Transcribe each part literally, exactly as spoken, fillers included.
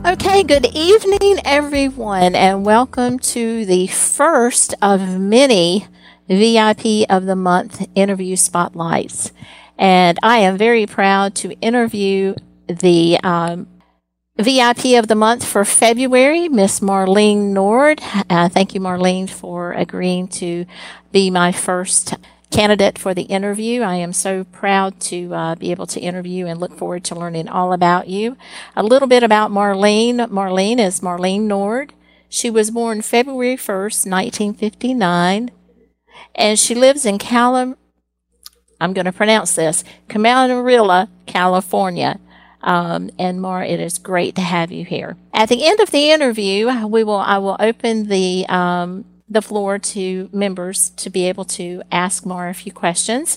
Okay, good evening, everyone, and welcome to the first of many V I P of the Month interview spotlights. And I am very proud to interview the um, V I P of the Month for February, Miss Marlene Nord. Uh, thank you, Marlene, for agreeing to be my first candidate for the interview. I am so proud to uh, be able to interview and look forward to learning all about you. A little bit about Marlene. Marlene is Marlene Nord. She was born February first, nineteen fifty-nine, and she lives in Cali- I'm going to pronounce this, Camarillo, California. Um, and Mar, it is great to have you here. At the end of the interview, we will I will open the um, the floor to members to be able to ask Mar a few questions.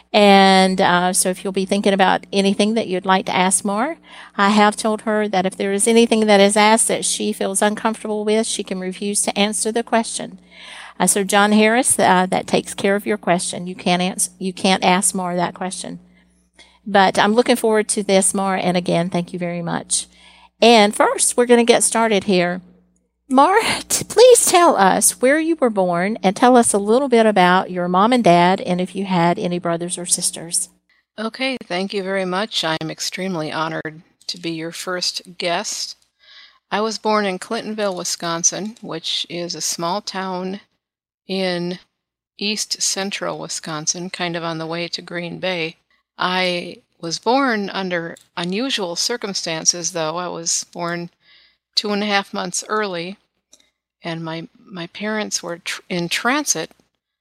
And uh, so if you'll be thinking about anything that you'd like to ask Mar, I have told her that if there is anything that is asked that she feels uncomfortable with, she can refuse to answer the question. Uh, so John Harris, uh, that takes care of your question. You can't answer, you can't ask Mar that question. But I'm looking forward to this, Mar, and again, thank you very much. And first, we're going to get started here. Mar, t- please tell us where you were born and tell us a little bit about your mom and dad and if you had any brothers or sisters. Okay, thank you very much. I'm extremely honored to be your first guest. I was born in Clintonville, Wisconsin, which is a small town in east central Wisconsin, kind of on the way to Green Bay. I was born under unusual circumstances, though. I was born two and a half months early, and my, my parents were tr- in transit,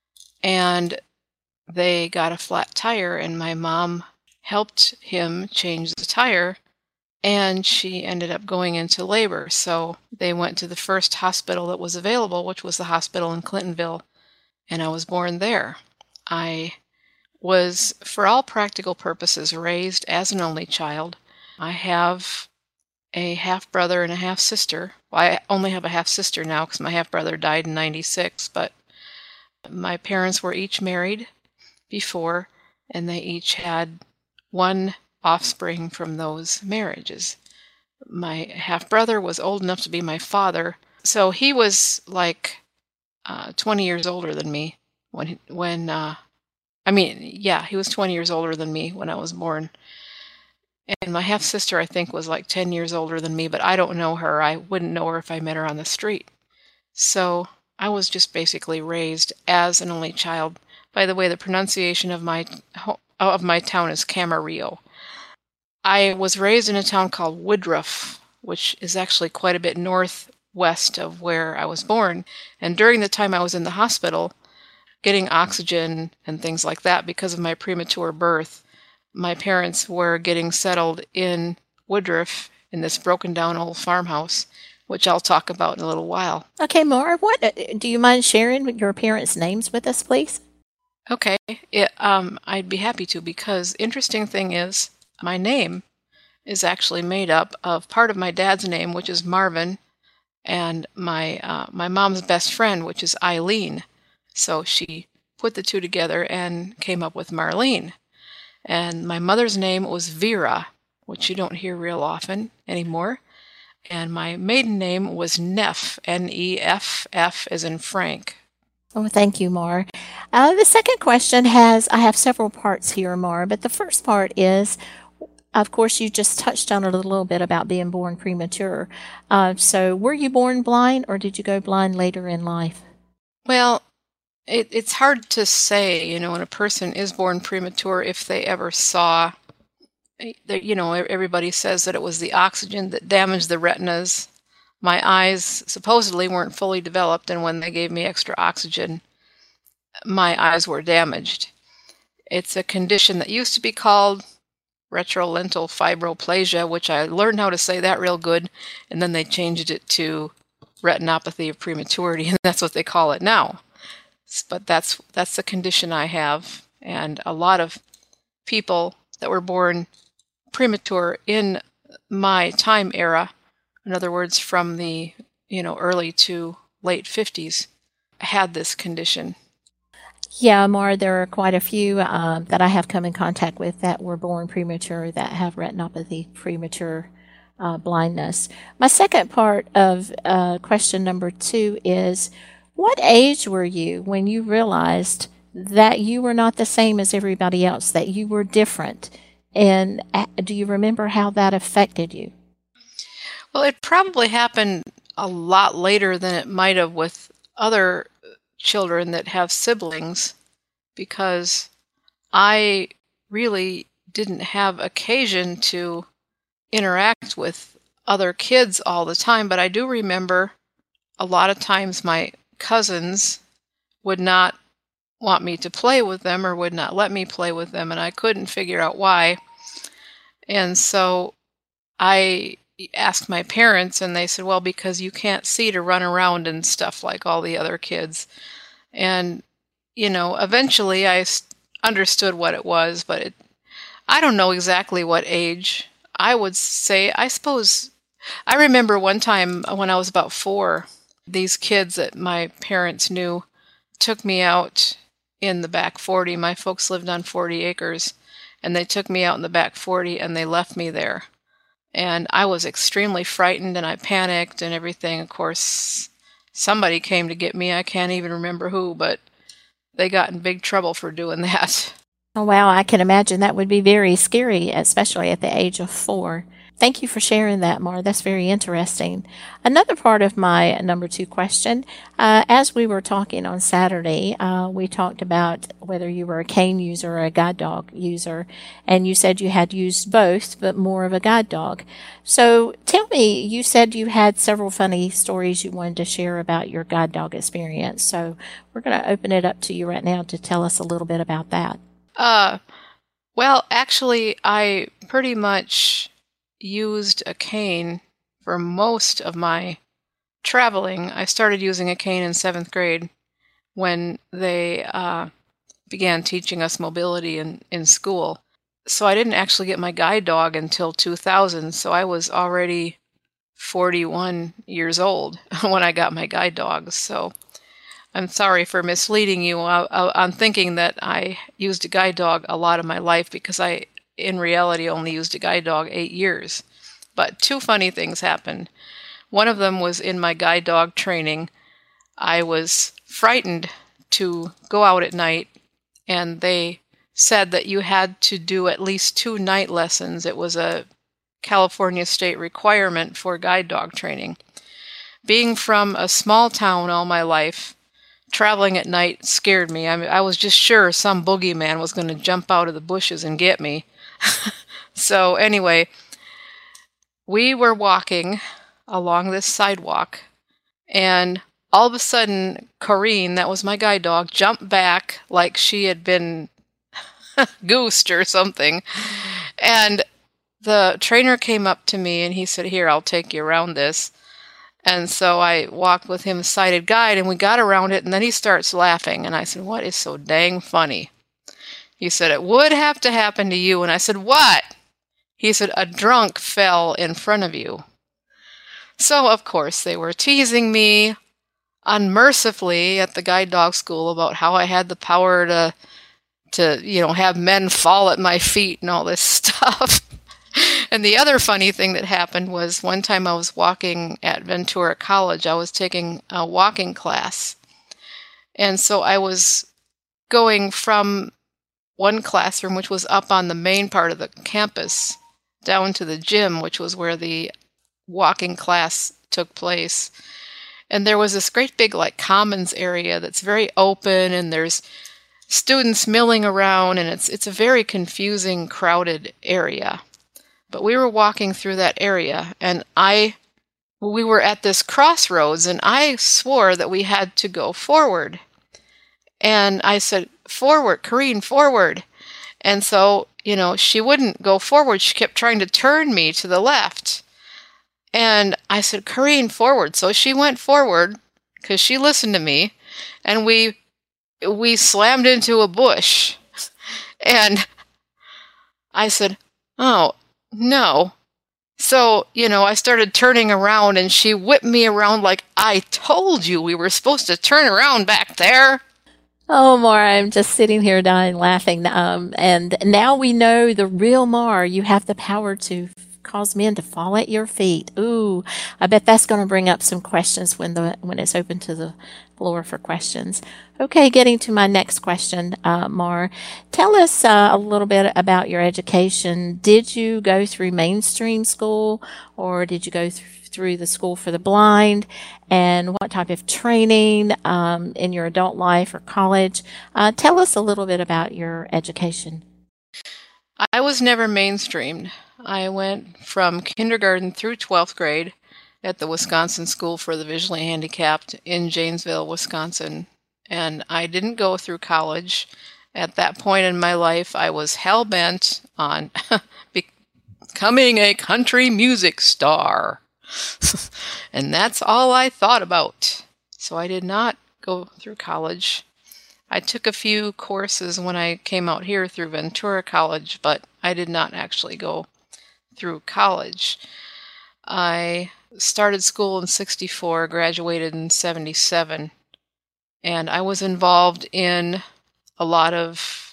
and they got a flat tire, and my mom helped him change the tire, and she ended up going into labor. So they went to the first hospital that was available, which was the hospital in Clintonville, and I was born there. I was, for all practical purposes, raised as an only child. I have a half-brother and a half-sister. Well, I only have a half-sister now because my half-brother died in ninety-six, but my parents were each married before, and they each had one offspring from those marriages. My half-brother was old enough to be my father, so he was like uh, twenty years older than me when, when uh, I mean, yeah, he was twenty years older than me when I was born. And my half-sister, I think, was like ten years older than me, but I don't know her. I wouldn't know her if I met her on the street. So I was just basically raised as an only child. By the way, the pronunciation of my of my town is Camarillo. I was raised in a town called Woodruff, which is actually quite a bit northwest of where I was born. And during the time I was in the hospital, getting oxygen and things like that because of my premature birth, my parents were getting settled in Woodruff in this broken down old farmhouse, which I'll talk about in a little while. Okay, Mar, what uh, do you mind sharing your parents' names with us, please? Okay, it, um, I'd be happy to, because interesting thing is, my name is actually made up of part of my dad's name, which is Marvin, and my uh, my mom's best friend, which is Eileen. So she put the two together and came up with Marlene. And my mother's name was Vera, which you don't hear real often anymore. And my maiden name was Neff, N E F F as in Frank. Oh, thank you, Mar. Uh, the second question has, I have several parts here, Mar, but the first part is, of course, you just touched on it a little bit about being born premature. Uh, so were you born blind or did you go blind later in life? Well, it, it's hard to say, you know, when a person is born premature, if they ever saw, you know, everybody says that it was the oxygen that damaged the retinas. My eyes supposedly weren't fully developed, and when they gave me extra oxygen, my eyes were damaged. It's a condition that used to be called retrolental fibroplasia, which I learned how to say that real good, and then they changed it to retinopathy of prematurity, and that's what they call it now. But that's that's the condition I have, and a lot of people that were born premature in my time era, in other words, from the you know early to late fifties, had this condition. Yeah, Mar, there are quite a few um, that I have come in contact with that were born premature that have retinopathy premature uh, blindness. My second part of uh, question number two is, what age were you when you realized that you were not the same as everybody else, that you were different? And uh, do you remember how that affected you? Well, it probably happened a lot later than it might have with other children that have siblings, because I really didn't have occasion to interact with other kids all the time. But I do remember a lot of times my cousins would not want me to play with them or would not let me play with them, and I couldn't figure out why. And so I asked my parents, and they said, well, because you can't see to run around and stuff like all the other kids. And, you know, eventually I understood what it was, but it, I don't know exactly what age. I would say, I suppose, I remember one time when I was about four, these kids that my parents knew took me out in the back forty. My folks lived on forty acres, and they took me out in the back forty, and they left me there. And I was extremely frightened, and I panicked and everything. Of course, somebody came to get me. I can't even remember who, but they got in big trouble for doing that. Oh, wow. I can imagine that would be very scary, especially at the age of four. Thank you for sharing that, Mar. That's very interesting. Another part of my number two question, uh, as we were talking on Saturday, uh, we talked about whether you were a cane user or a guide dog user, and you said you had used both, but more of a guide dog. So tell me, you said you had several funny stories you wanted to share about your guide dog experience. So we're going to open it up to you right now to tell us a little bit about that. Uh, well, actually, I pretty much used a cane for most of my traveling. I started using a cane in seventh grade when they uh, began teaching us mobility in, in school. So I didn't actually get my guide dog until two thousand, so I was already forty-one years old when I got my guide dog. So I'm sorry for misleading you on thinking that I used a guide dog a lot of my life, because I, in reality, only used a guide dog eight years. But two funny things happened. One of them was in my guide dog training. I was frightened to go out at night, and they said that you had to do at least two night lessons. It was a California state requirement for guide dog training. Being from a small town all my life, traveling at night scared me. I mean, I was just sure some boogeyman was going to jump out of the bushes and get me. So anyway, we were walking along this sidewalk, and all of a sudden, Corrine, that was my guide dog, jumped back like she had been goosed or something. And the trainer came up to me, and he said, here, I'll take you around this. And so I walked with him sighted guide, and we got around it, and then he starts laughing. And I said, what is so dang funny? He said, it would have to happen to you. And I said, what? He said, a drunk fell in front of you. So, of course, they were teasing me unmercifully at the guide dog school about how I had the power to, to you know, have men fall at my feet and all this stuff. And the other funny thing that happened was one time I was walking at Ventura College. I was taking a walking class. And so I was going from one classroom, which was up on the main part of the campus, down to the gym, which was where the walking class took place. And there was this great big like commons area that's very open, and there's students milling around, and it's it's a very confusing, crowded area. But we were walking through that area, and I, we were at this crossroads, and I swore that we had to go forward. And I said, forward, Corrine, forward. And so, you know, she wouldn't go forward. She kept trying to turn me to the left. And I said, Corrine, forward. So she went forward, because she listened to me, and we, we slammed into a bush. And I said, oh, no. So, you know, I started turning around, and she whipped me around like, I told you we were supposed to turn around back there. Oh, Mar, I'm just sitting here dying laughing. Um, and now we know the real Mar. You have the power to cause men to fall at your feet. Ooh, I bet that's going to bring up some questions when the when it's open to the floor for questions. Okay, getting to my next question, uh, Mar. Tell us uh, a little bit about your education. Did you go through mainstream school, or did you go th- through the school for the blind? And what type of training um, in your adult life or college? Uh, tell us a little bit about your education. I was never mainstreamed. I went from kindergarten through twelfth grade at the Wisconsin School for the Visually Handicapped in Janesville, Wisconsin. And I didn't go through college. At that point in my life, I was hell-bent on becoming a country music star. And that's all I thought about. So I did not go through college. I took a few courses when I came out here through Ventura College, but I did not actually go through college. I started school in sixty-four, graduated in seventy-seven, and I was involved in a lot of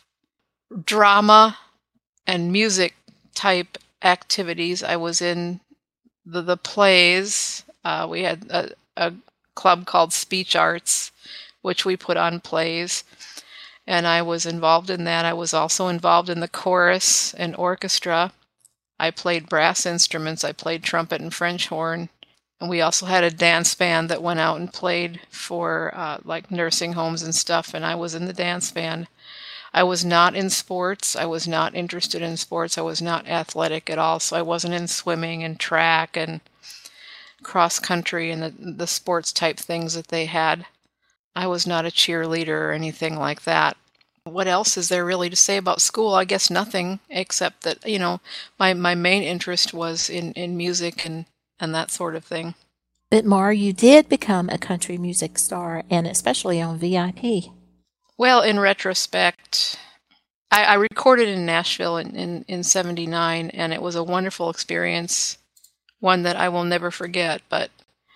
drama and music type activities. I was in the, the plays. Uh, we had a, a club called Speech Arts, which we put on plays, and I was involved in that. I was also involved in the chorus and orchestra. I played brass instruments. I played trumpet and French horn, and we also had a dance band that went out and played for uh, like nursing homes and stuff, and I was in the dance band. I was not in sports. I was not interested in sports. I was not athletic at all, so I wasn't in swimming and track and cross country and the, the sports type things that they had. I was not a cheerleader or anything like that. What else is there really to say about school? I guess nothing, except that, you know, my, my main interest was in, in music and, and that sort of thing. But Mar, you did become a country music star, and especially on V I P. Well, in retrospect, I, I recorded in Nashville in, in, in seventy-nine, and it was a wonderful experience, one that I will never forget, but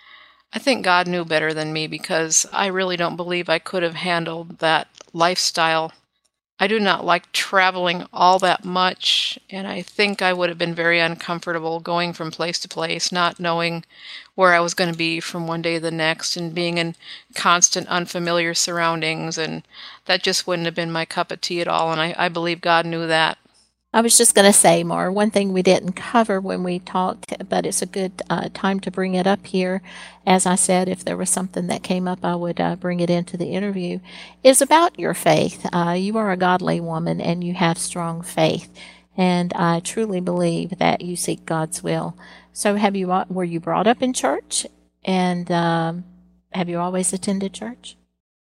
I think God knew better than me, because I really don't believe I could have handled that lifestyle. I do not like traveling all that much, and I think I would have been very uncomfortable going from place to place, not knowing where I was going to be from one day to the next, and being in constant unfamiliar surroundings, and that just wouldn't have been my cup of tea at all, and I, I believe God knew that. I was just going to say, Mar, one thing we didn't cover when we talked, but it's a good uh, time to bring it up here. As I said, if there was something that came up, I would uh, bring it into the interview, is about your faith. Uh, you are a godly woman, and you have strong faith, and I truly believe that you seek God's will. So have you, were you brought up in church, and um, have you always attended church?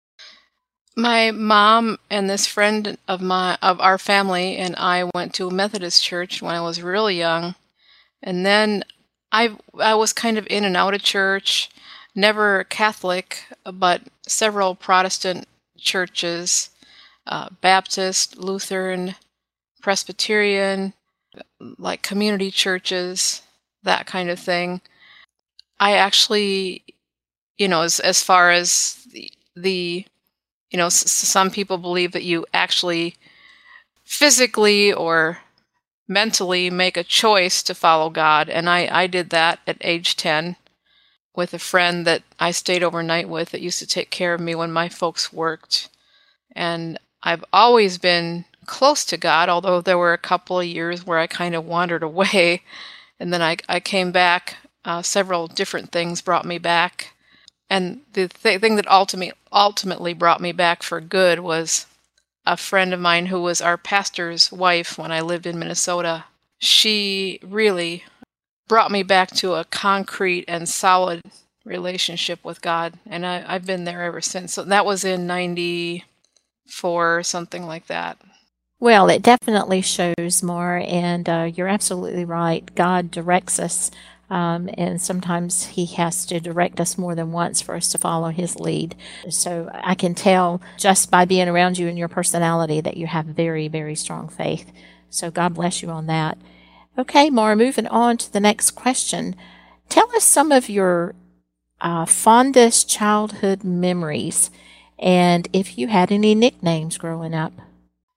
My mom and this friend of my of our family and I went to a Methodist church when I was really young, and then I I was kind of in and out of church, never Catholic, but several Protestant churches, uh, Baptist, Lutheran, Presbyterian, like community churches, that kind of thing. I actually, you know, as as far as the, the you know, s- some people believe that you actually physically or mentally make a choice to follow God. And I, I did that at age ten with a friend that I stayed overnight with that used to take care of me when my folks worked. And I've always been close to God, although there were a couple of years where I kind of wandered away. And then I, I came back. Uh, several different things brought me back. And the th- thing that ultimately ultimately brought me back for good was a friend of mine who was our pastor's wife when I lived in Minnesota. She really brought me back to a concrete and solid relationship with God, and I, I've been there ever since. So that was in ninety-four, something like that. Well, it definitely shows more, and uh, you're absolutely right. God directs us, um, and sometimes He has to direct us more than once for us to follow His lead. So I can tell just by being around you and your personality that you have very, very strong faith. So God bless you on that. Okay, Mara, moving on to the next question. Tell us some of your uh, fondest childhood memories, and if you had any nicknames growing up.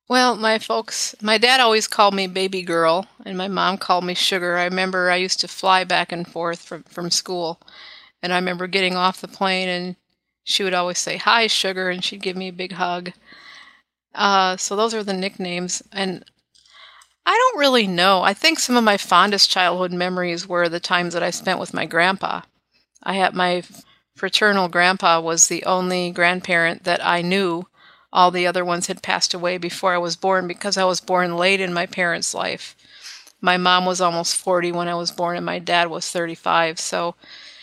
Well, my folks, my dad always called me baby girl, and my mom called me sugar. I remember I used to fly back and forth from, from school, and I remember getting off the plane, and she would always say, "Hi, sugar," and she'd give me a big hug. Uh, so those are the nicknames, and I don't really know. I think some of my fondest childhood memories were the times that I spent with my grandpa. I had my fraternal grandpa was the only grandparent that I knew. All the other ones had passed away before I was born because I was born late in my parents' life. My mom was almost forty when I was born, and my dad was thirty-five. So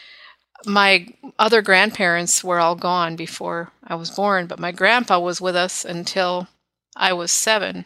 my other grandparents were all gone before I was born, but my grandpa was with us until I was seven.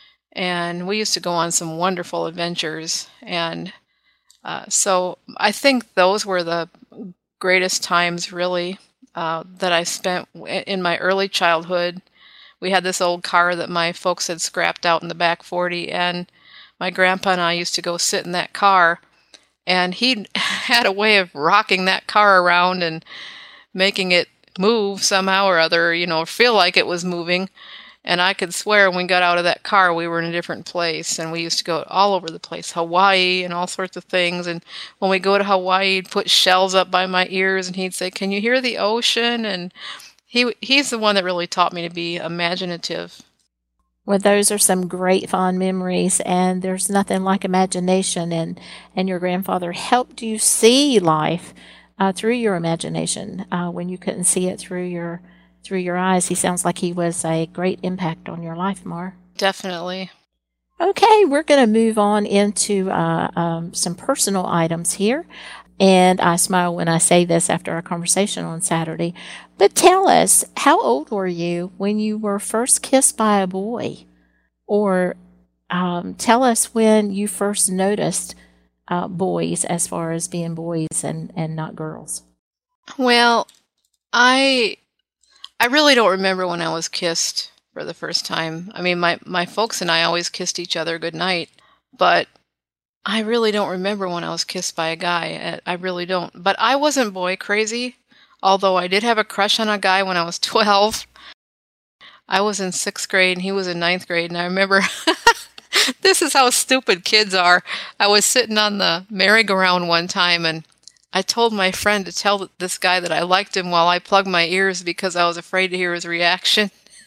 And we used to go on some wonderful adventures. And uh, so I think those were the greatest times, really, uh, that I spent in my early childhood. We had this old car that my folks had scrapped out in the back forty, and my grandpa and I used to go sit in that car, and he had a way of rocking that car around and making it move somehow or other, you know, feel like it was moving. And I could swear when we got out of that car, we were in a different place, and we used to go all over the place, Hawaii and all sorts of things. And when we go to Hawaii, he'd put shells up by my ears, and he'd say, "Can you hear the ocean?" And he he's the one that really taught me to be imaginative. Well, those are some great fond memories, and there's nothing like imagination. And, and your grandfather helped you see life uh, through your imagination uh, when you couldn't see it through your through your eyes. He sounds like he was a great impact on your life, Mar. Definitely. Okay, we're going to move on into uh, um, some personal items here. And I smile when I say this after our conversation on Saturday. But tell us, how old were you when you were first kissed by a boy? Or um, tell us when you first noticed uh, boys as far as being boys and, and not girls. Well, I I really don't remember when I was kissed for the first time. I mean, my, my folks and I always kissed each other goodnight, but I really don't remember when I was kissed by a guy. I I really don't. But I wasn't boy crazy, although I did have a crush on a guy when I was twelve. I was in sixth grade and he was in ninth grade, and I remember this is how stupid kids are. I was sitting on the merry-go-round one time, and I told my friend to tell this guy that I liked him while I plugged my ears because I was afraid to hear his reaction.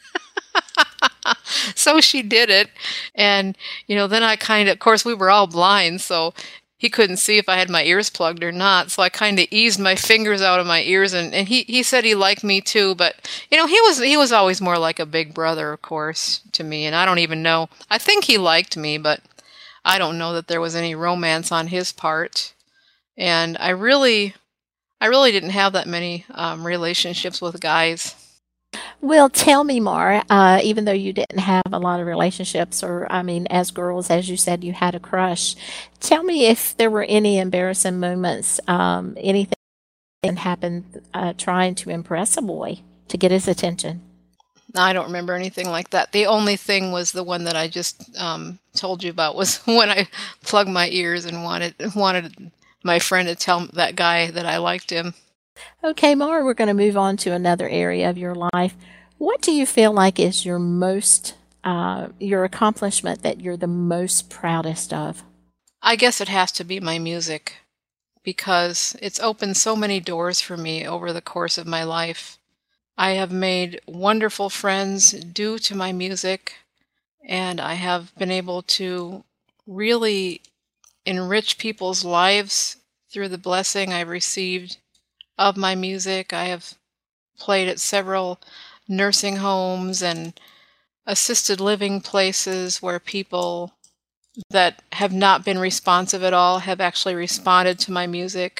So she did it. And, you know, then I kind of, of course, we were all blind, so he couldn't see if I had my ears plugged or not. So I kind of eased my fingers out of my ears, and, and he, he said he liked me too. But, you know, he was he was always more like a big brother, of course, to me. And I don't even know. I think he liked me, but I don't know that there was any romance on his part. And I really, I really didn't have that many um, relationships with guys. Well, tell me more, uh, even though you didn't have a lot of relationships, or I mean, as girls, as you said, you had a crush. Tell me if there were any embarrassing moments, um, anything that happened uh, trying to impress a boy to get his attention. I don't remember anything like that. The only thing was the one that I just um, told you about was when I plugged my ears and wanted wanted my friend to tell that guy that I liked him. Okay, Mara, we're going to move on to another area of your life. What do you feel like is your most, uh, your accomplishment that you're the most proudest of? I guess it has to be my music because it's opened so many doors for me over the course of my life. I have made wonderful friends due to my music, and I have been able to really enrich people's lives through the blessing I've received of my music. I have played at several nursing homes and assisted living places where people that have not been responsive at all have actually responded to my music.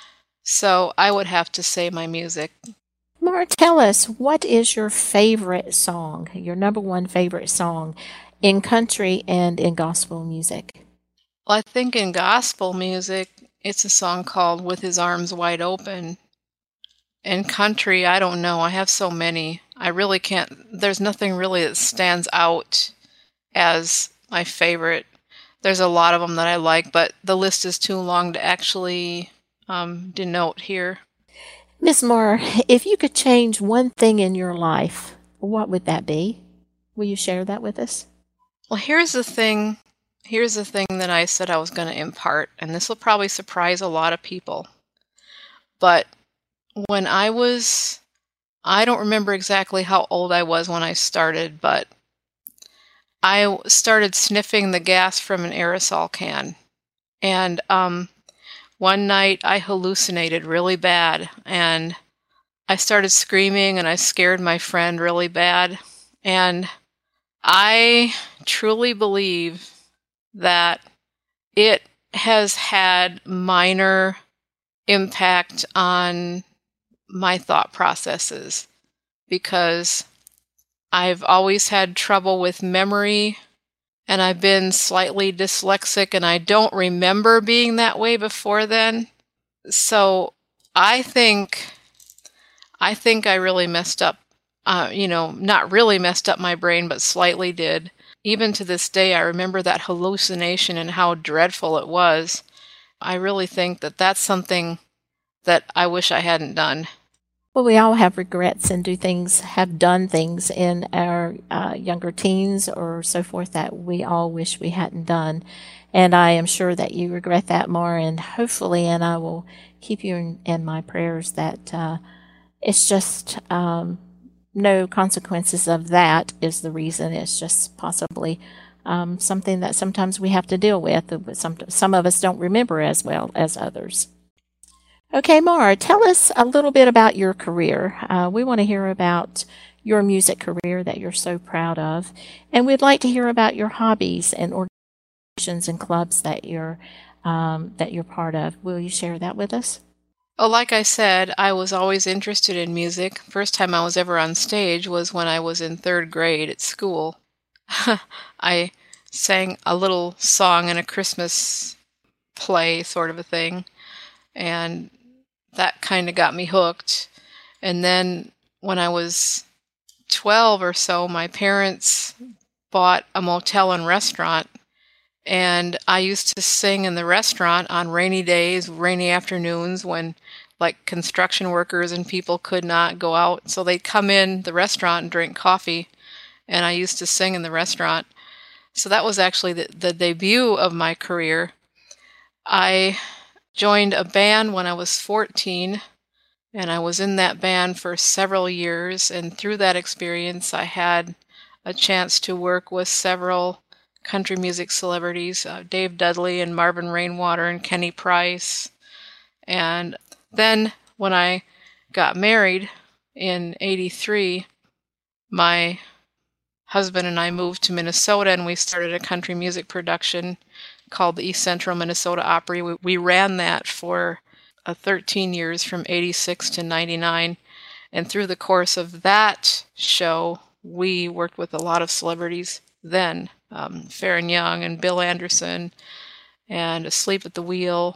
So I would have to say my music. Mara, tell us, what is your favorite song, your number one favorite song in country and in gospel music? Well, I think in gospel music, it's a song called With His Arms Wide Open. In country, I don't know. I have so many. I really can't. There's nothing really that stands out as my favorite. There's a lot of them that I like, but the list is too long to actually um, denote here. Miss Mara, if you could change one thing in your life, what would that be? Will you share that with us? Well, here's the thing. Here's the thing that I said I was going to impart, and this will probably surprise a lot of people. But when I was, I don't remember exactly how old I was when I started, but I started sniffing the gas from an aerosol can. And um, one night I hallucinated really bad, and I started screaming, and I scared my friend really bad. And I truly believe that it has had minor impact on my thought processes because I've always had trouble with memory, and I've been slightly dyslexic, and I don't remember being that way before then. So I think I think I really messed up, uh, you know, not really messed up my brain, but slightly did. Even to this day, I remember that hallucination and how dreadful it was. I really think that that's something that I wish I hadn't done. Well, we all have regrets and do things, have done things in our uh, younger teens or so forth that we all wish we hadn't done. And I am sure that you regret that more. And hopefully, and I will keep you in, in my prayers that uh, it's just um, no consequences of that is the reason. It's just possibly um, something that sometimes we have to deal with. Some, some of us don't remember as well as others. Okay, Mara, tell us a little bit about your career. Uh, we want to hear about your music career that you're so proud of, and we'd like to hear about your hobbies and organizations and clubs that you're um, that you're part of. Will you share that with us? Oh, like I said, I was always interested in music. First time I was ever on stage was when I was in third grade at school. I sang a little song in a Christmas play, sort of a thing, and that kind of got me hooked. And then when I was twelve or so, my parents bought a motel and restaurant, and I used to sing in the restaurant on rainy days, rainy afternoons when like construction workers and people could not go out. So they'd come in the restaurant and drink coffee, and I used to sing in the restaurant. So that was actually the, the debut of my career. I joined a band when I was fourteen, and I was in that band for several years, and through that experience I had a chance to work with several country music celebrities, uh, Dave Dudley and Marvin Rainwater and Kenny Price. And then when I got married in eighty-three, my husband and I moved to Minnesota, and we started a country music production called the East Central Minnesota Opry. We, we ran that for uh, thirteen years from eighty-six to ninety-nine. And through the course of that show, we worked with a lot of celebrities then. Um, Farron Young and Bill Anderson and Asleep at the Wheel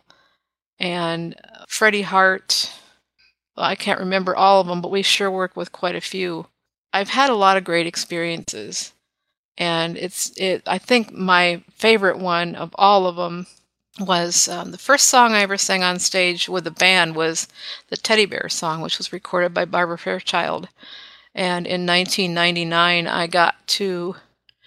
and Freddie Hart. Well, I can't remember all of them, but we sure worked with quite a few. I've had a lot of great experiences. And it's it. I think my favorite one of all of them was um, the first song I ever sang on stage with a band was the Teddy Bear song, which was recorded by Barbara Fairchild. And in nineteen ninety-nine, I got to,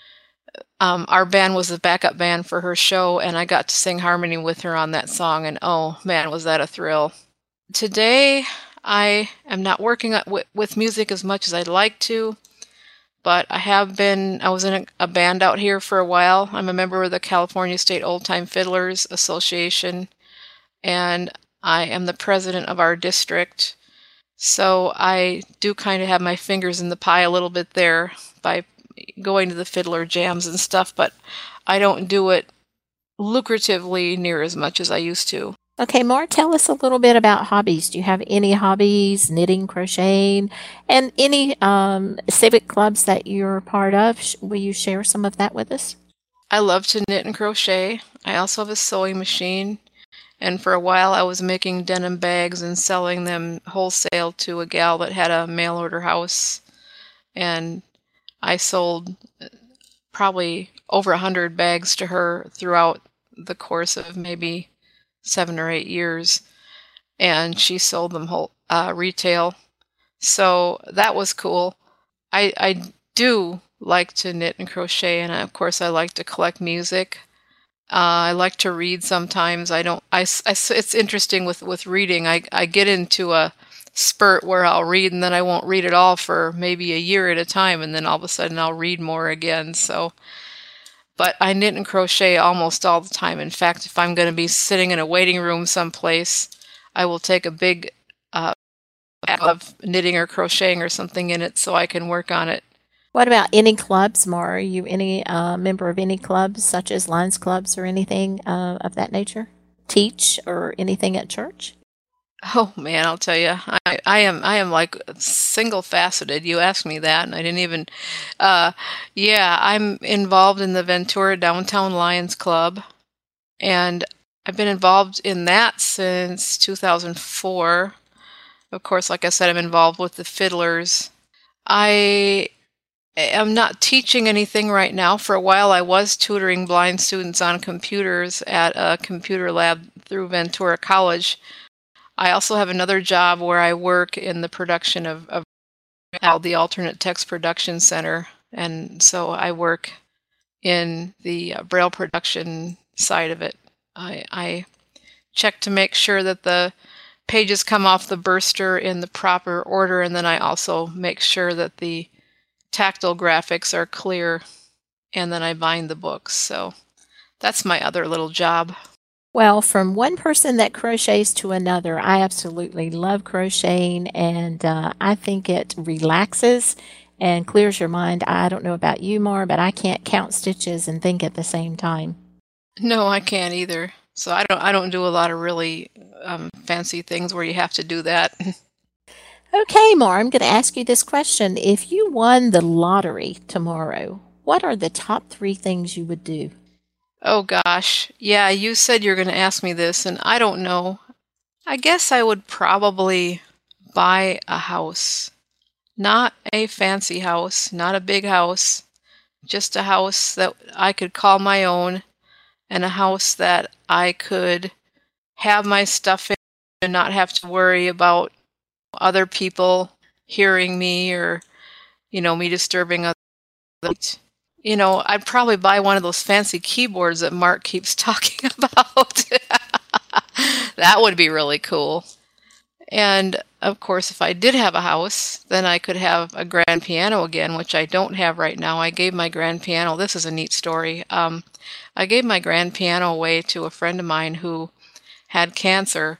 um, our band was the backup band for her show, and I got to sing harmony with her on that song, and oh man, was that a thrill. Today, I am not working with music as much as I'd like to. But I have been, I was in a, a band out here for a while. I'm a member of the California State Old Time Fiddlers Association, and I am the president of our district. So I do kind of have my fingers in the pie a little bit there by going to the fiddler jams and stuff, but I don't do it lucratively near as much as I used to. Okay, Mar, tell us a little bit about hobbies. Do you have any hobbies, knitting, crocheting, and any um, civic clubs that you're a part of? Will you share some of that with us? I love to knit and crochet. I also have a sewing machine, and for a while I was making denim bags and selling them wholesale to a gal that had a mail order house, and I sold probably over a hundred bags to her throughout the course of maybe seven or eight years, and she sold them whole uh, retail. So that was cool. I, I do like to knit and crochet, and of course I like to collect music. Uh, I like to read sometimes. I don't, I, I- it's interesting with, with reading. I, I get into a spurt where I'll read and then I won't read at all for maybe a year at a time, and then all of a sudden I'll read more again. So, but I knit and crochet almost all the time. In fact, if I'm going to be sitting in a waiting room someplace, I will take a big uh, bag of knitting or crocheting or something in it so I can work on it. What about any clubs, Mar? Are you any uh, member of any clubs, such as Lions clubs or anything uh, of that nature? Teach or anything at church? Oh man, I'll tell you, I, I am I am like single faceted. You asked me that, and I didn't even. Uh, yeah, I'm involved in the Ventura Downtown Lions Club, and I've been involved in that since two thousand four. Of course, like I said, I'm involved with the Fiddlers. I am not teaching anything right now. For a while, I was tutoring blind students on computers at a computer lab through Ventura College. I also have another job where I work in the production of, of the Alternate Text Production Center, and so I work in the uh, Braille production side of it. I, I check to make sure that the pages come off the burster in the proper order, and then I also make sure that the tactile graphics are clear, and then I bind the books. So that's my other little job. Well, from one person that crochets to another, I absolutely love crocheting, and uh, I think it relaxes and clears your mind. I don't know about you, Mar, but I can't count stitches and think at the same time. No, I can't either. So I don't I don't do a lot of really um, fancy things where you have to do that. Okay, Mar, I'm going to ask you this question. If you won the lottery tomorrow, what are the top three things you would do? Oh gosh. Yeah, you said you're going to ask me this, and I don't know. I guess I would probably buy a house. Not a fancy house, not a big house, just a house that I could call my own, and a house that I could have my stuff in and not have to worry about other people hearing me, or, you know, me disturbing others. You know, I'd probably buy one of those fancy keyboards that Mark keeps talking about. That would be really cool. And of course, if I did have a house, then I could have a grand piano again, which I don't have right now. I gave my grand piano, this is a neat story. Um, I gave my grand piano away to a friend of mine who had cancer,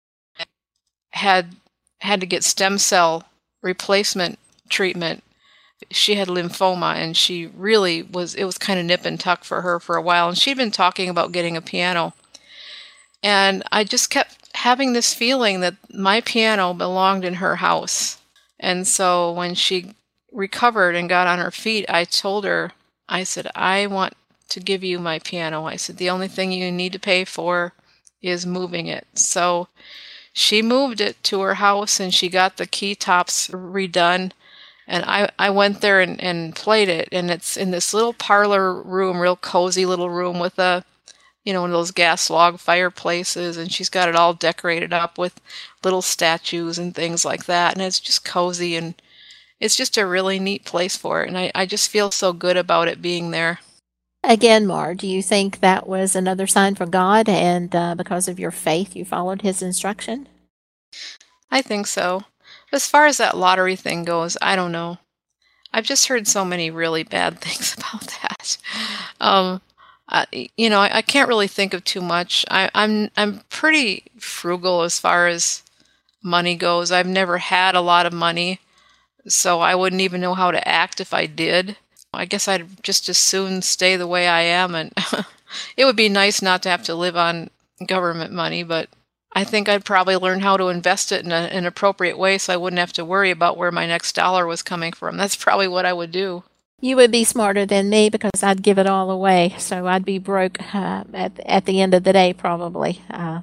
had had to get stem cell replacement treatment. She had lymphoma, and she really was, it was kind of nip and tuck for her for a while, and she'd been talking about getting a piano. And I just kept having this feeling that my piano belonged in her house. And so when she recovered and got on her feet, I told her, I said, I want to give you my piano. I said, the only thing you need to pay for is moving it. So she moved it to her house, and she got the key tops redone. And I, I went there and, and played it, and it's in this little parlor room, real cozy little room with a, you know, one of those gas log fireplaces, and she's got it all decorated up with little statues and things like that, and it's just cozy, and it's just a really neat place for it, and I, I just feel so good about it being there. Again, Mar, do you think that was another sign from God, and uh, because of your faith, you followed His instruction? I think so. As far as that lottery thing goes, I don't know. I've just heard so many really bad things about that. Um, I, you know, I, I can't really think of too much. I, I'm I'm pretty frugal as far as money goes. I've never had a lot of money, so I wouldn't even know how to act if I did. I guess I'd just as soon stay the way I am, and it would be nice not to have to live on government money, but I think I'd probably learn how to invest it in a, an appropriate way so I wouldn't have to worry about where my next dollar was coming from. That's probably what I would do. You would be smarter than me because I'd give it all away, so I'd be broke uh, at at the end of the day, probably. Uh,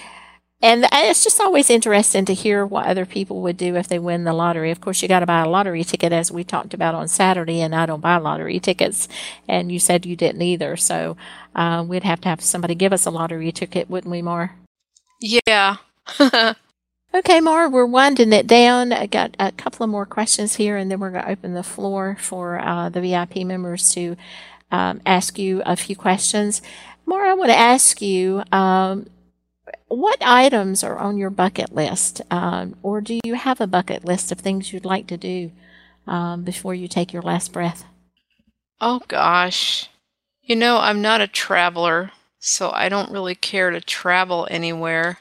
and it's just always interesting to hear what other people would do if they win the lottery. Of course, you got to buy a lottery ticket, as we talked about on Saturday, and I don't buy lottery tickets, and you said you didn't either. So uh, we'd have to have somebody give us a lottery ticket, wouldn't we, Mar? Yeah. Okay, Mara, we're winding it down. I got a couple of more questions here, and then we're going to open the floor for uh, the V I P members to um, ask you a few questions. Mara, I want to ask you, um, what items are on your bucket list? Um, or do you have a bucket list of things you'd like to do um, before you take your last breath? Oh gosh. You know, I'm not a traveler, so I don't really care to travel anywhere.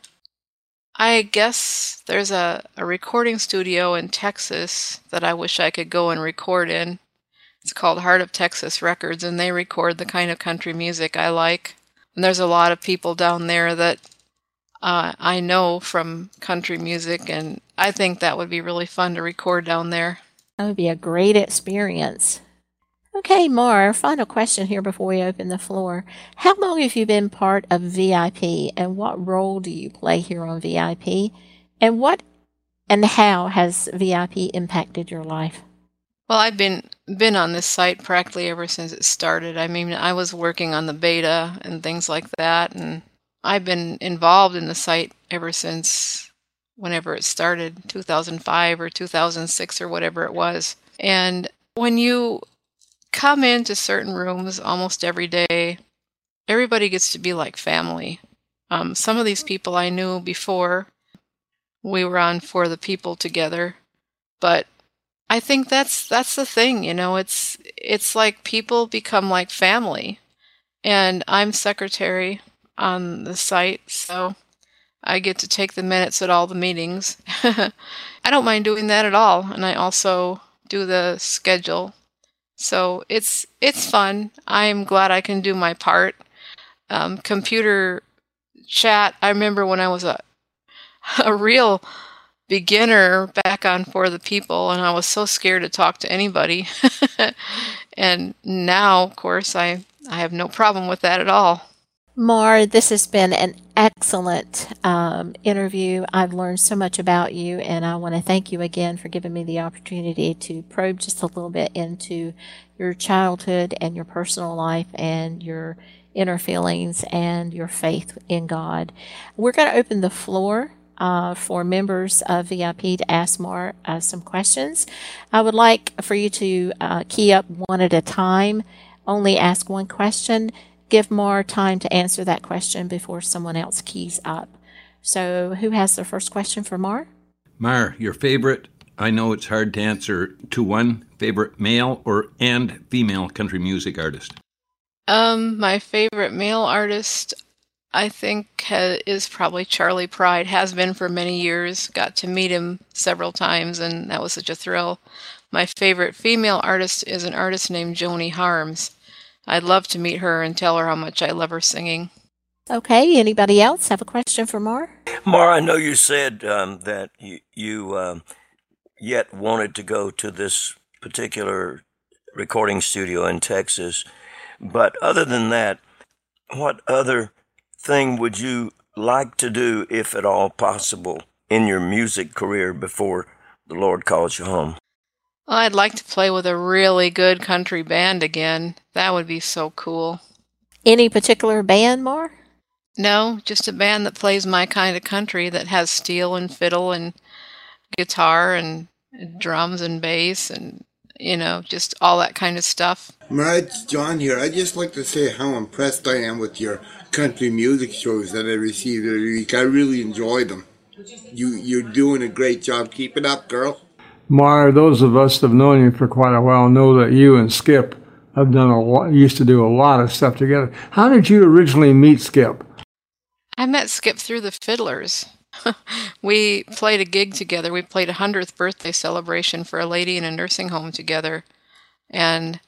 I guess there's a, a recording studio in Texas that I wish I could go and record in. It's called Heart of Texas Records, and they record the kind of country music I like. And there's a lot of people down there that uh, I know from country music, and I think that would be really fun to record down there. That would be a great experience. Okay, Mar, final question here before we open the floor. How long have you been part of V I P, and what role do you play here on V I P? And what and how has V I P impacted your life? Well, I've been been on this site practically ever since it started. I mean, I was working on the beta and things like that, and I've been involved in the site ever since whenever it started, two thousand five or two thousand six or whatever it was. And when you come into certain rooms almost every day, everybody gets to be like family. Um, some of these people I knew before we were on For the People together, but I think that's that's the thing, you know, it's it's like people become like family. And I'm secretary on the site, so I get to take the minutes at all the meetings. I don't mind doing that at all, and I also do the schedule. So it's it's fun. I'm glad I can do my part. Um, computer chat, I remember when I was a a real beginner back on For the People, and I was so scared to talk to anybody. And now, of course, I, I have no problem with that at all. Mar, this has been an excellent um, interview. I've learned so much about you, and I want to thank you again for giving me the opportunity to probe just a little bit into your childhood and your personal life and your inner feelings and your faith in God. We're going to open the floor uh, for members of V I P to ask Mar uh, some questions. I would like for you to uh, key up one at a time, only ask one question. Give more time to answer that question before someone else keys up. So who has the first question for Mar? Mar, your favorite, I know it's hard to answer to one, favorite male or and female country music artist? Um, my favorite male artist, I think, ha- is probably Charley Pride. Has been for many years. Got to meet him several times, and that was such a thrill. My favorite female artist is an artist named Joni Harms. I'd love to meet her and tell her how much I love her singing. Okay, anybody else have a question for Mar? Mar, I know you said um, that you, you um, yet wanted to go to this particular recording studio in Texas, but other than that, what other thing would you like to do, if at all possible, in your music career before the Lord calls you home? Well, I'd like to play with a really good country band again. That would be so cool. Any particular band, Mar? No, just a band that plays my kind of country, that has steel and fiddle and guitar and drums and bass and, you know, just all that kind of stuff. Mar, it's John here. I'd just like to say how impressed I am with your country music shows that I receive every week. I really enjoy them. You, you're doing a great job. Keep it up, girl. Mar, those of us that have known you for quite a while know that you and Skip have done a lot, used to do a lot of stuff together. How did you originally meet Skip? I met Skip through the Fiddlers. We played a gig together. We played a hundredth birthday celebration for a lady in a nursing home together. And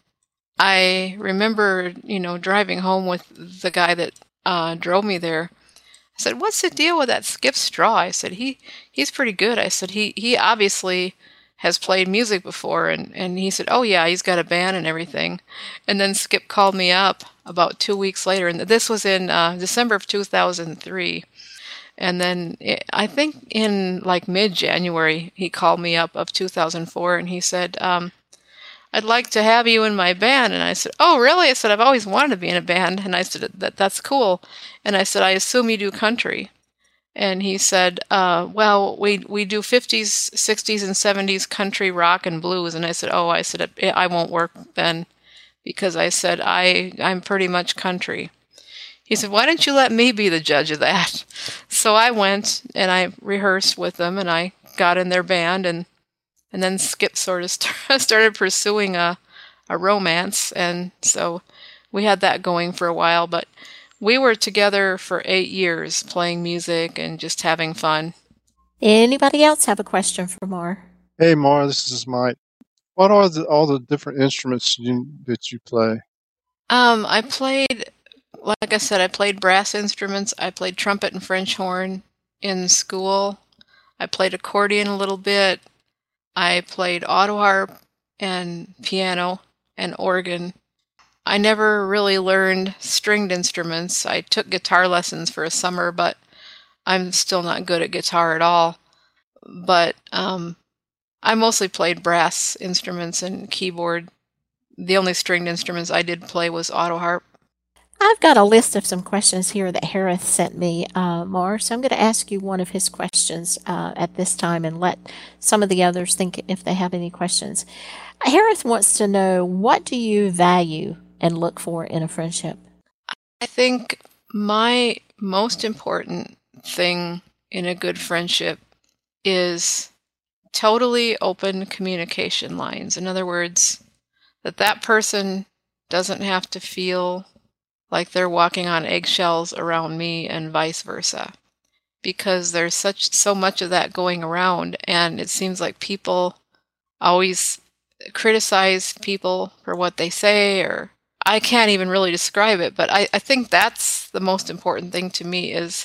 I remember, you know, driving home with the guy that uh, drove me there. I said, "What's the deal with that Skip Straw?" I said, he he's pretty good. I said, he he obviously has played music before. And, and he said, "Oh, yeah, he's got a band and everything." And then Skip called me up about two weeks later. And this was in uh, December of two thousand three. And then it, I think in like mid-January, he called me up of two thousand four, and he said, um, "I'd like to have you in my band." And I said, "Oh, really?" I said, "I've always wanted to be in a band." And I said, that that's cool. And I said, "I assume you do country." And he said, uh, well, we we do fifties, sixties, and seventies country rock and blues. And I said, oh, I said, I won't work then, because I said, I, I'm pretty much country. He said, why don't you let me be the judge of that? So I went and I rehearsed with them, and I got in their band, and and then Skip sort of st- started pursuing a, a romance. And so we had that going for a while, but we were together for eight years playing music and just having fun. Anybody else have a question for Mar? Hey, Mar, this is Mike. What are the, all the different instruments you, that you play? Um, I played, like I said, I played brass instruments. I played trumpet and French horn in school. I played accordion a little bit. I played auto harp and piano and organ. I never really learned stringed instruments. I took guitar lessons for a summer, but I'm still not good at guitar at all. But um, I mostly played brass instruments and keyboard. The only stringed instruments I did play was auto harp. I've got a list of some questions here that Harith sent me, uh, Mar, so I'm going to ask you one of his questions uh, at this time and let some of the others think if they have any questions. Harith wants to know, what do you value and look for in a friendship? I think my most important thing in a good friendship is totally open communication lines. In other words, that that person doesn't have to feel like they're walking on eggshells around me and vice versa, because there's such so much of that going around, and it seems like people always criticize people for what they say, or I can't even really describe it, but I, I think that's the most important thing to me, is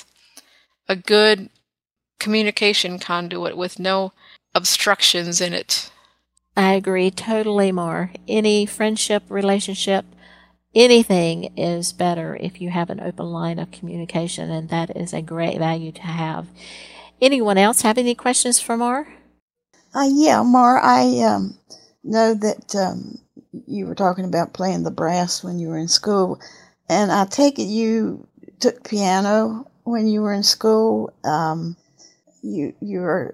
a good communication conduit with no obstructions in it. I agree totally, Mar. Any friendship, relationship, anything is better if you have an open line of communication, and that is a great value to have. Anyone else have any questions for Mar? Uh, yeah, Mar, I um, know that um, you were talking about playing the brass when you were in school, and I take it you took piano when you were in school. Um, you you are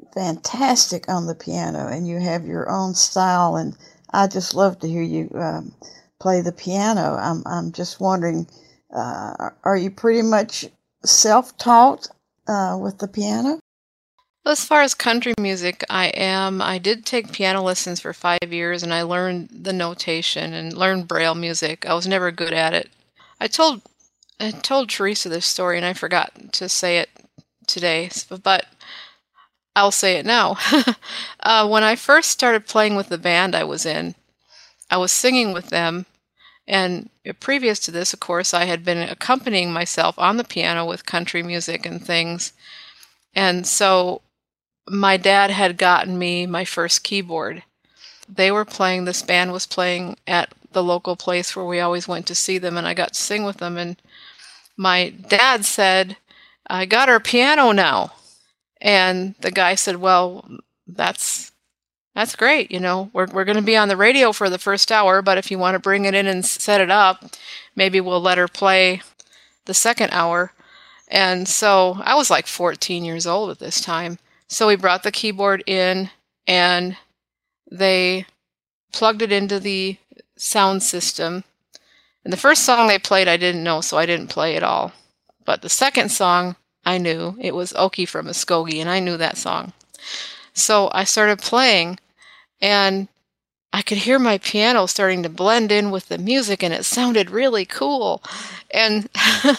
fantastic on the piano, and you have your own style, and I just love to hear you um, play the piano. I'm I'm just wondering, uh, are you pretty much self-taught uh, with the piano? As far as country music, I am. I did take piano lessons for five years, and I learned the notation and learned Braille music. I was never good at it. I told I told Teresa this story, and I forgot to say it today, but I'll say it now. uh, when I first started playing with the band I was in, I was singing with them, and previous to this, of course, I had been accompanying myself on the piano with country music and things. And so my dad had gotten me my first keyboard. They were playing, this band was playing at the local place where we always went to see them, and I got to sing with them. And my dad said, I got our piano now. And the guy said, well, that's that's great. You know, we're we're going to be on the radio for the first hour, but if you want to bring it in and set it up, maybe we'll let her play the second hour. And so I was like fourteen years old at this time. So we brought the keyboard in, and they plugged it into the sound system. And the first song they played I didn't know, so I didn't play at all. But the second song I knew. It was Okie from Muskogee, and I knew that song. So I started playing, and I could hear my piano starting to blend in with the music, and it sounded really cool. And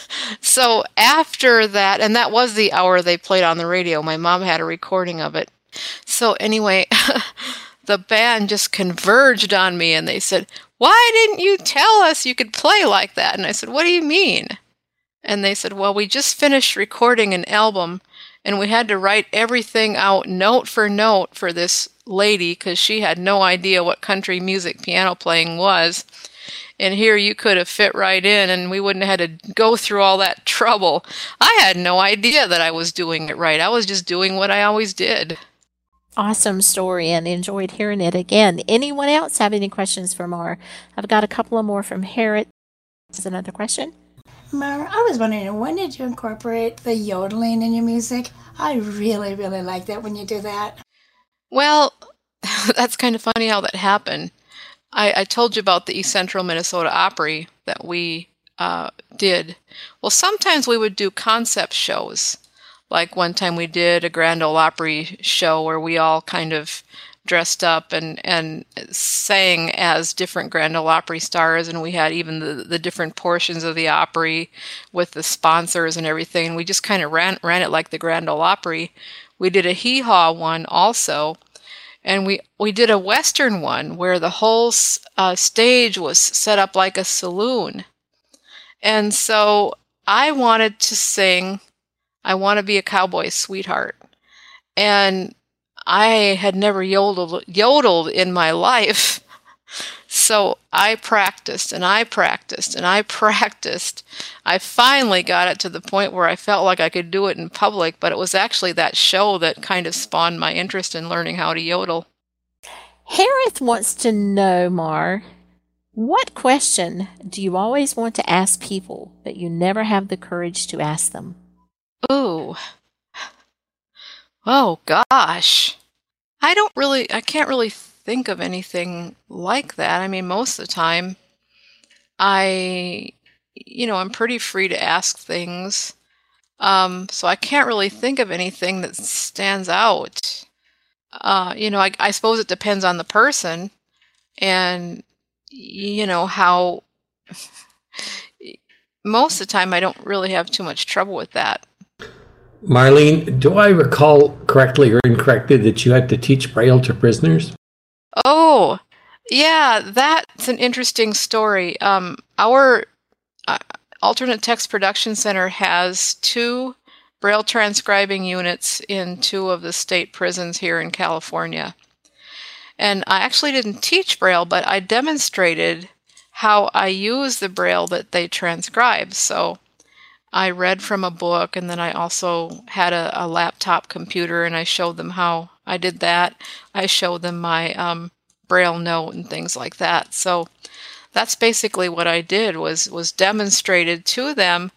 so after that, and that was the hour they played on the radio. My mom had a recording of it. So anyway, the band just converged on me, and they said, why didn't you tell us you could play like that? And I said, what do you mean? And they said, well, we just finished recording an album, and we had to write everything out note for note for this lady, because she had no idea what country music piano playing was. And here you could have fit right in, and we wouldn't have had to go through all that trouble. I had no idea that I was doing it right. I was just doing what I always did. Awesome story, and enjoyed hearing it again. Anyone else have any questions for Mar? I've got a couple of more from Harriet. Is another question? Mar, I was wondering, when did you incorporate the yodeling in your music? I really, really like that when you do that. Well, that's kind of funny how that happened. I, I told you about the East Central Minnesota Opry that we uh, did. Well, sometimes we would do concept shows. Like one time we did a Grand Ole Opry show where we all kind of dressed up and, and sang as different Grand Ole Opry stars, and we had even the, the different portions of the Opry with the sponsors and everything. We just kind of ran, ran it like the Grand Ole Opry. We did a hee-haw one also, and we, we did a Western one where the whole uh, stage was set up like a saloon. And so I wanted to sing I Want to Be a Cowboy Sweetheart. And I had never yodeled, yodeled in my life. So I practiced and I practiced and I practiced. I finally got it to the point where I felt like I could do it in public, but it was actually that show that kind of spawned my interest in learning how to yodel. Harith wants to know, Mar, what question do you always want to ask people, but you never have the courage to ask them? Oh, oh gosh. I don't really, I can't really think of anything like that. I mean, most of the time, I, you know, I'm pretty free to ask things. Um, so I can't really think of anything that stands out. Uh, you know, I, I suppose it depends on the person and, you know, how, most of the time I don't really have too much trouble with that. Marlene, do I recall correctly or incorrectly that you had to teach Braille to prisoners? Oh, yeah, that's an interesting story. Um, our uh, Alternate Text Production Center has two Braille transcribing units in two of the state prisons here in California. And I actually didn't teach Braille, but I demonstrated how I use the Braille that they transcribe. So I read from a book, and then I also had a, a laptop computer, and I showed them how I did that. I showed them my um, Braille note and things like that. So that's basically what I did, was, was demonstrated to them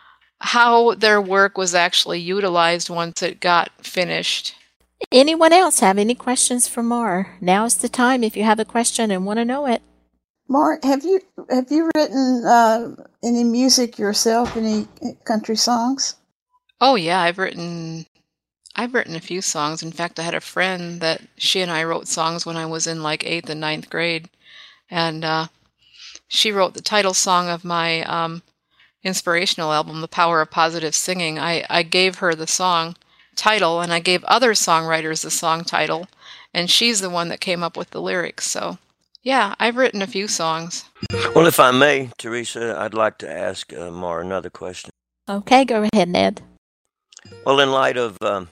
how their work was actually utilized once it got finished. Anyone else have any questions for Mar? Now's the time if you have a question and want to know it. Mar, have you have you written uh, any music yourself? Any country songs? Oh yeah, I've written I've written a few songs. In fact, I had a friend that she and I wrote songs when I was in like eighth and ninth grade, and uh, she wrote the title song of my um, inspirational album, The Power of Positive Singing. I, I gave her the song title, and I gave other songwriters the song title, and she's the one that came up with the lyrics. So yeah, I've written a few songs. Well, if I may, Teresa, I'd like to ask uh, Mar another question. Okay, go ahead, Ned. Well, in light of um,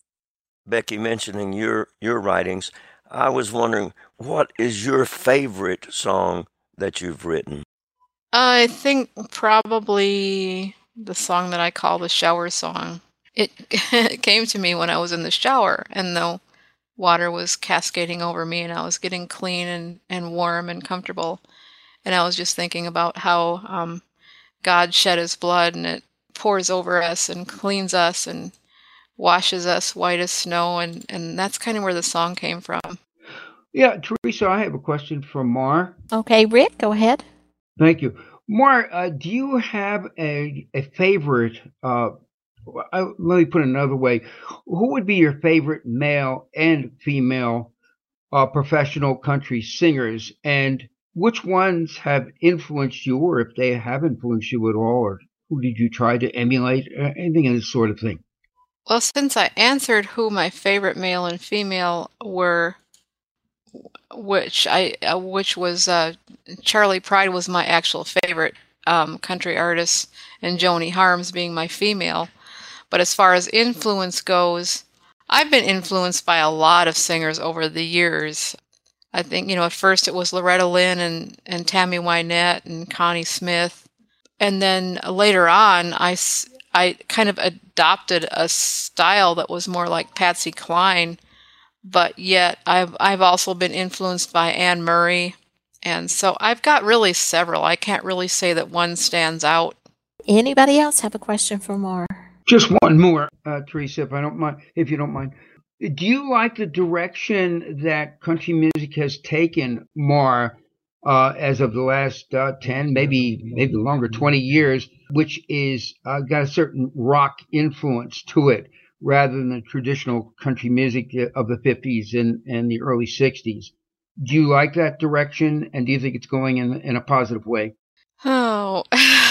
Becky mentioning your, your writings, I was wondering, what is your favorite song that you've written? I think probably the song that I call the shower song. It, it came to me when I was in the shower, and the water was cascading over me, and I was getting clean and, and warm and comfortable. And I was just thinking about how um, God shed his blood, and it pours over us and cleans us and washes us white as snow. And, and that's kind of where the song came from. Yeah, Teresa, I have a question for Mar. Okay, Rick, go ahead. Thank you. Mar, uh, do you have a, a favorite, uh, I, let me put it another way, who would be your favorite male and female uh, professional country singers, and which ones have influenced you, or if they have influenced you at all, or who did you try to emulate, uh, anything of this sort of thing? Well, since I answered who my favorite male and female were, which I uh, which was uh, Charlie Pride was my actual favorite um, country artist, and Joni Harms being my female. But as far as influence goes, I've been influenced by a lot of singers over the years. I think, you know, at first it was Loretta Lynn and, and Tammy Wynette and Connie Smith. And then later on, I, I kind of adopted a style that was more like Patsy Cline. But yet I've, I've also been influenced by Anne Murray. And so I've got really several. I can't really say that one stands out. Anybody else have a question for Mar? Just one more, uh, Teresa, if I don't mind, if you don't mind. Do you like the direction that country music has taken, Mar, uh, as of the last uh, ten, maybe maybe longer, twenty years, which is uh, got a certain rock influence to it, rather than the traditional country music of the fifties and, and the early sixties? Do you like that direction, and do you think it's going in in a positive way? Oh,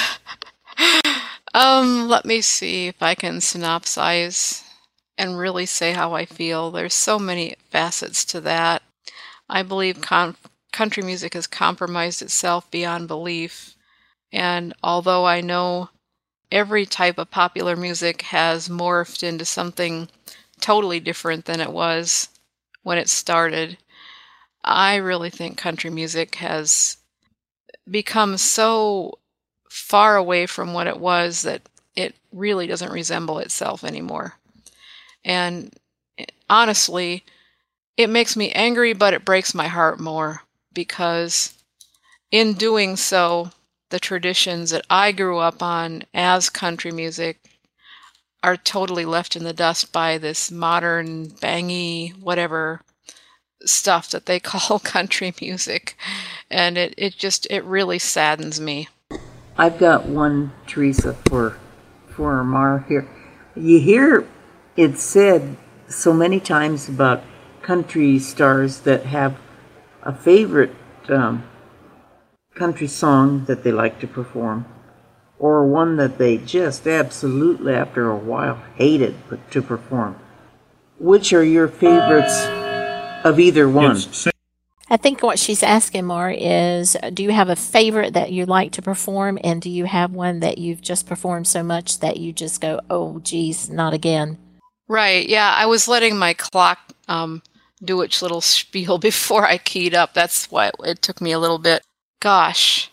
um, let me see if I can synopsize and really say how I feel. There's so many facets to that. I believe con- country music has compromised itself beyond belief. And although I know every type of popular music has morphed into something totally different than it was when it started, I really think country music has become so far away from what it was that it really doesn't resemble itself anymore. And honestly, it makes me angry, but it breaks my heart more, because in doing so, the traditions that I grew up on as country music are totally left in the dust by this modern, bangy, whatever stuff that they call country music. And it, it just, it really saddens me. I've got one, Teresa, for, for Mar here. You hear it said so many times about country stars that have a favorite um, country song that they like to perform, or one that they just absolutely, after a while, hated to perform. Which are your favorites of either one? I think what she's asking, Mar, is do you have a favorite that you like to perform, and do you have one that you've just performed so much that you just go, oh, geez, not again? Right, yeah, I was letting my clock um, do its little spiel before I keyed up. That's why it took me a little bit. Gosh.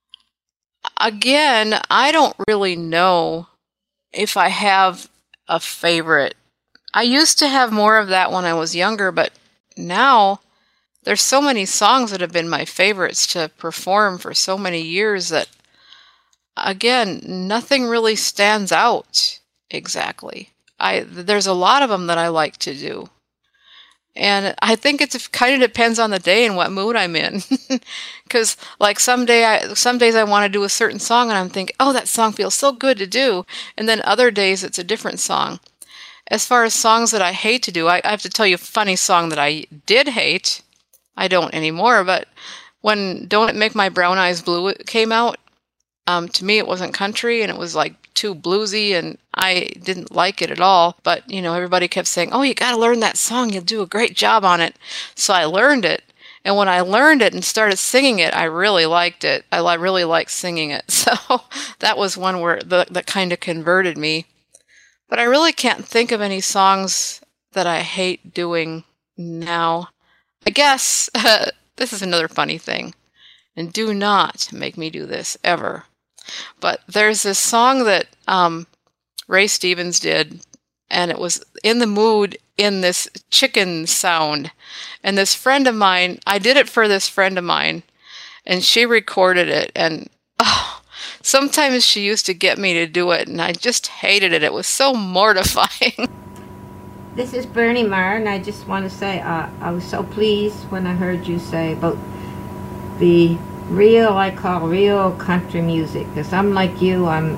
Again, I don't really know if I have a favorite. I used to have more of that when I was younger, but now there's so many songs that have been my favorites to perform for so many years that, again, nothing really stands out exactly. I there's a lot of them that I like to do. And I think it kind of depends on the day and what mood I'm in. Because like some, day I, some days I want to do a certain song and I'm thinking, oh, that song feels so good to do. And then other days it's a different song. As far as songs that I hate to do, I, I have to tell you a funny song that I did hate. I don't anymore, but when Don't It Make My Brown Eyes Blue came out, um, to me it wasn't country and it was like too bluesy and I didn't like it at all. But, you know, everybody kept saying, oh, you got to learn that song. You'll do a great job on it. So I learned it. And when I learned it and started singing it, I really liked it. I li- really liked singing it. So that was one where the, that kind of converted me. But I really can't think of any songs that I hate doing now. I guess uh, this is another funny thing. And do not make me do this ever. But there's this song that um, Ray Stevens did, and it was in the mood in this chicken sound. And this friend of mine, I did it for this friend of mine, and she recorded it. And oh, sometimes she used to get me to do it, and I just hated it. It was so mortifying. This is Bernie Marr, and I just want to say uh, I was so pleased when I heard you say about the real, I call real country music, because I'm like you, I'm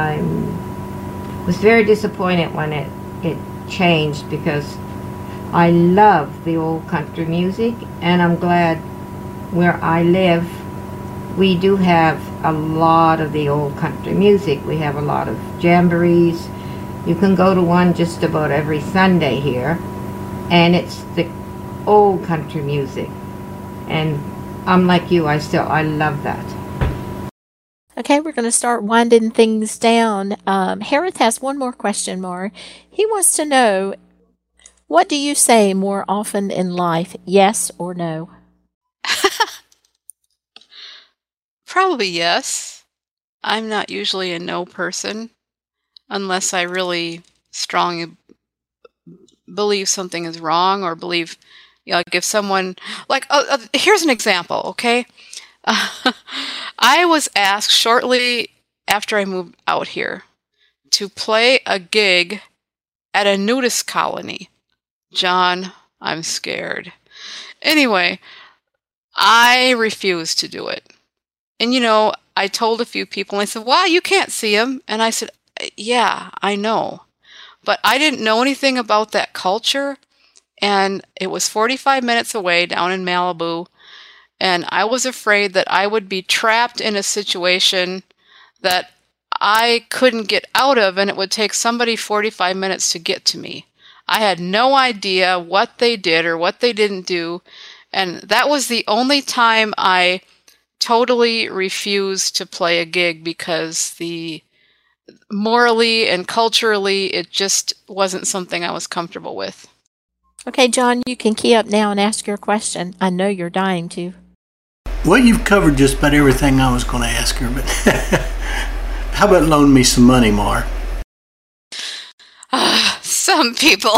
I'm was very disappointed when it it changed, because I love the old country music, and I'm glad where I live we do have a lot of the old country music. We have a lot of jamborees. You can go to one just about every Sunday here, and it's the old country music, and I'm like you, I still, I love that. Okay, we're going to start winding things down. Um, Harith has one more question, Mar. He wants to know, what do you say more often in life, yes or no? Probably yes. I'm not usually a no person unless I really strongly believe something is wrong, or believe, you know, like if someone, like, uh, uh, here's an example, okay? Uh, I was asked shortly after I moved out here to play a gig at a nudist colony. John, I'm scared. Anyway, I refused to do it. And, you know, I told a few people, and they said, wow, you can't see him. And I said, yeah, I know. But I didn't know anything about that culture. And it was forty-five minutes away down in Malibu. And I was afraid that I would be trapped in a situation that I couldn't get out of, and it would take somebody forty-five minutes to get to me. I had no idea what they did or what they didn't do. And that was the only time I totally refused to play a gig, because the morally and culturally, it just wasn't something I was comfortable with. Okay, John, you can key up now and ask your question. I know you're dying to. Well, you've covered just about everything I was going to ask her, but how about loan me some money, Mar? Uh, some people.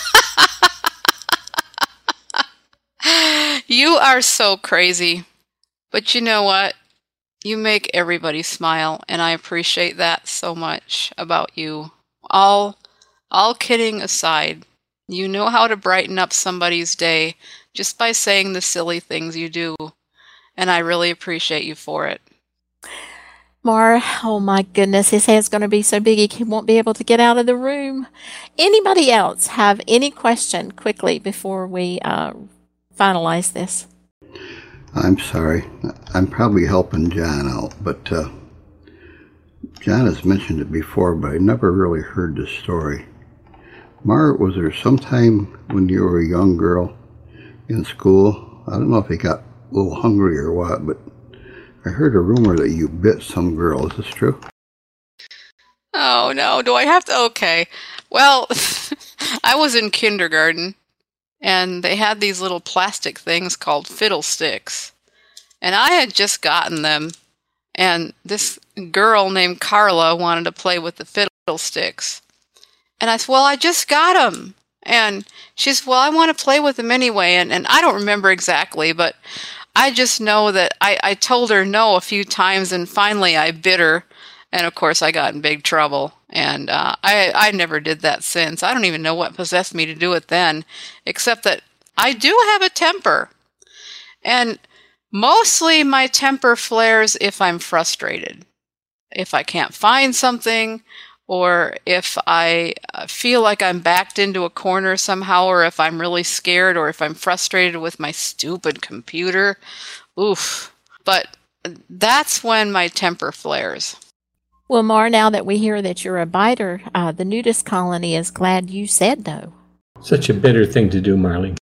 You are so crazy. But you know what? You make everybody smile, and I appreciate that so much about you. All, all kidding aside, you know how to brighten up somebody's day just by saying the silly things you do. And I really appreciate you for it. Mar, oh my goodness, his head's going to be so big he won't be able to get out of the room. Anybody else have any question quickly before we uh, finalize this? I'm sorry. I'm probably helping John out, but uh, John has mentioned it before, but I never really heard the story. Mar, was there some time when you were a young girl in school? I don't know if you got a little hungry or what, but I heard a rumor that you bit some girl. Is this true? Oh, no. Do I have to? Okay. Well, I was in kindergarten, and they had these little plastic things called fiddlesticks. And I had just gotten them, and this girl named Carla wanted to play with the fiddlesticks. And I said, well, I just got them. And she said, well, I want to play with them anyway. And, and I don't remember exactly, but I just know that I, I told her no a few times, and finally I bit her. And of course I got in big trouble. And uh, I, I never did that since. I don't even know what possessed me to do it then, except that I do have a temper. And mostly my temper flares if I'm frustrated. If I can't find something, or if I feel like I'm backed into a corner somehow, or if I'm really scared, or if I'm frustrated with my stupid computer. Oof. But that's when my temper flares. Well, Mar, now that we hear that you're a biter, uh, the nudist colony is glad you said no. Such a bitter thing to do, Marlene.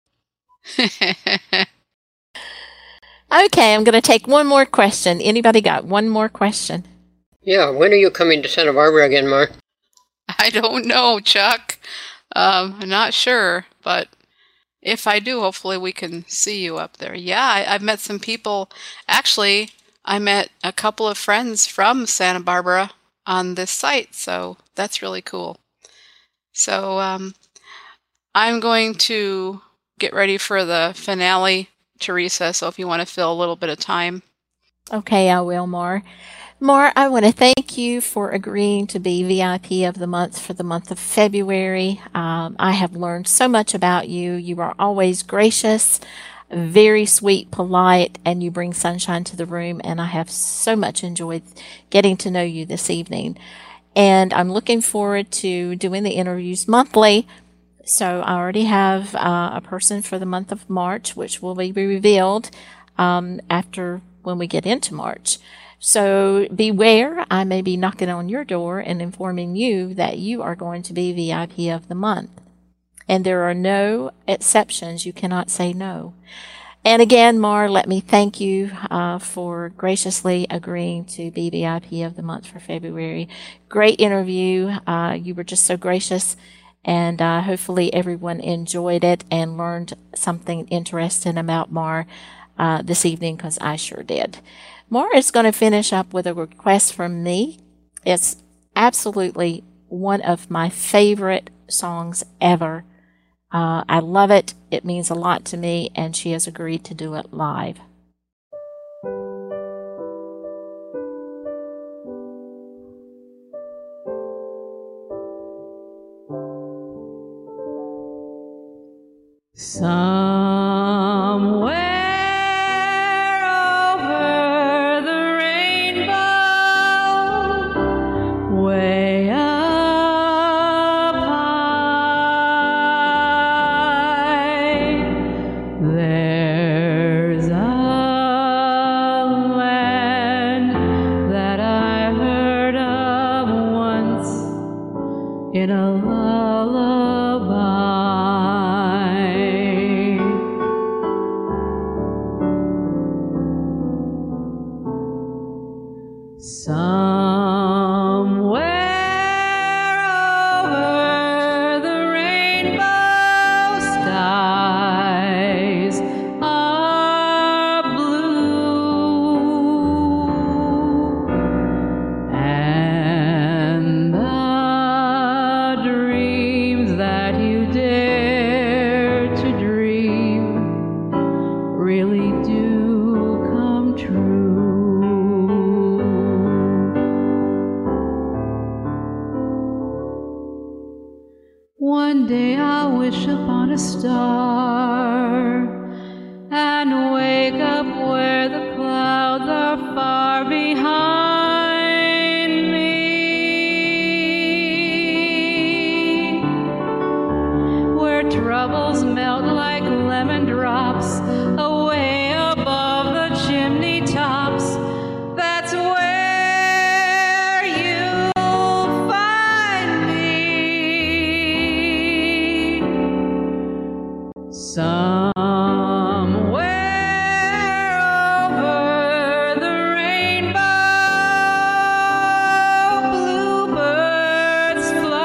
Okay, I'm going to take one more question. Anybody got one more question? Yeah, when are you coming to Santa Barbara again, Mar? I don't know, Chuck. Um, I'm not sure, but if I do, hopefully we can see you up there. Yeah, I, I've met some people. Actually, I met a couple of friends from Santa Barbara on this site, so that's really cool. So um, I'm going to get ready for the finale, Teresa, so if you want to fill a little bit of time. Okay, I will, Mar. Mar, I want to thank you for agreeing to be V I P of the month for the month of February. Um, I have learned so much about you. You are always gracious, very sweet, polite, and you bring sunshine to the room, and I have so much enjoyed getting to know you this evening. And I'm looking forward to doing the interviews monthly. So I already have uh, a person for the month of March, which will be revealed um, after when we get into March. So beware, I may be knocking on your door and informing you that you are going to be V I P of the month. And there are no exceptions. You cannot say no. And again, Mar, let me thank you uh, for graciously agreeing to be V I P of the month for February. Great interview. Uh, you were just so gracious. And uh, hopefully everyone enjoyed it and learned something interesting about Mar uh, this evening, because I sure did. Mar is going to finish up with a request from me. It's absolutely one of my favorite songs ever. Uh, I love it. It means a lot to me, and she has agreed to do it live. Somewhere over the rainbow, way up high, there's a land that I heard of once in a lullaby. Somewhere over the rainbow, skies are blue, and the dreams that you dare to dream really do come true. One day I'll wish upon a star and wake up where the clouds are far behind me, where troubles melt like lemon drops away above the chimney tops. That's where you'll find me. Somewhere over the rainbow, bluebirds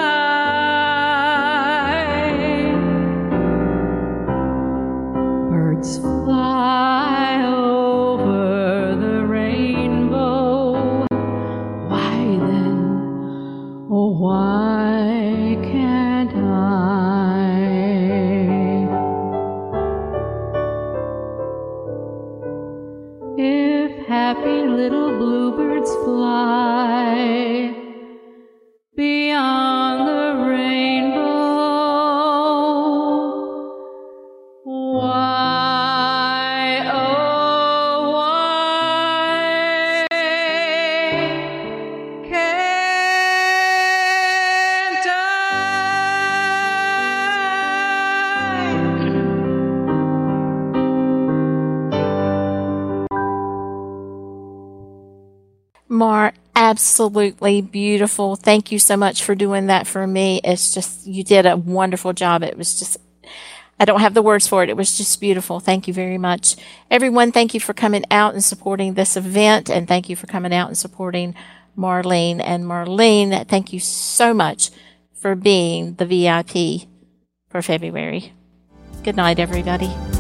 fly. Birds fly over the rainbow. Why then, oh why can't I? If happy little bluebirds fly beyond the rainbow, why, oh, why can't Mar, absolutely beautiful. Thank you so much for doing that for me. It's just, you did a wonderful job. It was just, I don't have the words for it. It was just beautiful. Thank you very much. Everyone, thank you for coming out and supporting this event, and thank you for coming out and supporting Marlene. And Marlene, thank you so much for being the V I P for February. Good night, everybody.